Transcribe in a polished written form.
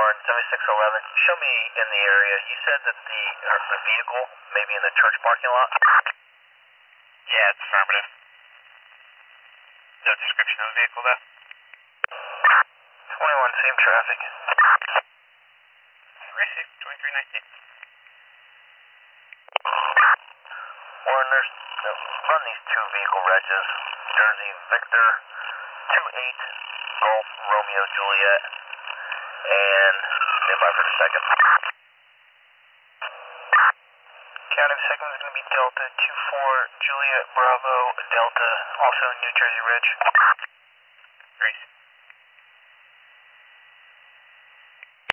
Warren, 7611. Show me in the area. You said that the vehicle may be in the church parking lot? Yeah, it's affirmative. No description of the vehicle, though? 21, same traffic. Receive 2319. Warren, run these two vehicle regs. Jersey Victor 28 Golf Romeo Juliet and nearby for the second. Count of second is going to be Delta 24 Juliet Bravo Delta, also New Jersey Ridge.